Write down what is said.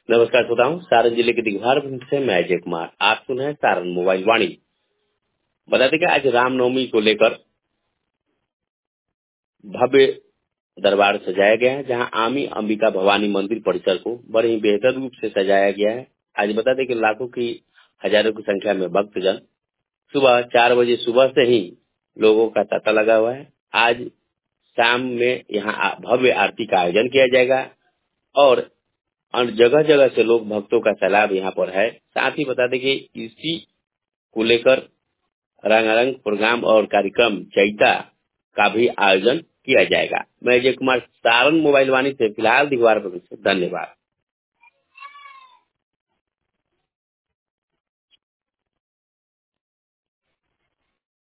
नमस्कार श्रोताओं, सारण जिले के दिघवार से मैं अजय कुमार। आप सुन रहे हैं सारण मोबाइल वाणी। बताते कि आज रामनवमी को लेकर भव्य दरबार सजाया गया है, जहां आमी अंबिका भवानी मंदिर परिसर को बड़े ही बेहतर रूप से सजाया गया है। आज बता दें कि लाखों की हजारों की संख्या में भक्तजन सुबह 4 बजे सुबह से ही लोगों का तांता लगा हुआ है। आज शाम में यहाँ भव्य आरती का आयोजन किया जाएगा और जगह जगह से लोग भक्तों का सैलाब यहाँ पर है। साथ ही बता दें कि इसी को लेकर रंगारंग प्रोग्राम और कार्यक्रम चैता का भी आयोजन किया जाएगा। मैं अजय कुमार, सारण मोबाइल वाणी से फिलहाल दिगवार से धन्यवाद।